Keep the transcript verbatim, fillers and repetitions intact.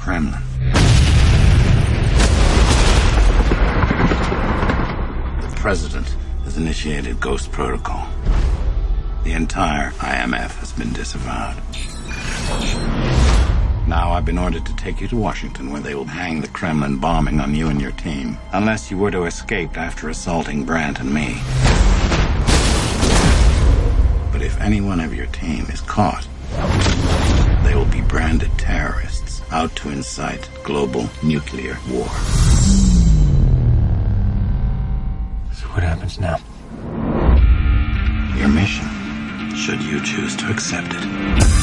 Kremlin. The president has initiated Ghost Protocol. The entire I M F has been disavowed. Now I've been ordered to take you to Washington, where they will hang the Kremlin bombing on you and your team, unless you were to escape after assaulting Brandt and me. But if any one of your team is caught, they will be branded terrorists out to incite global nuclear war. So what happens now? Your mission, should you choose to accept it,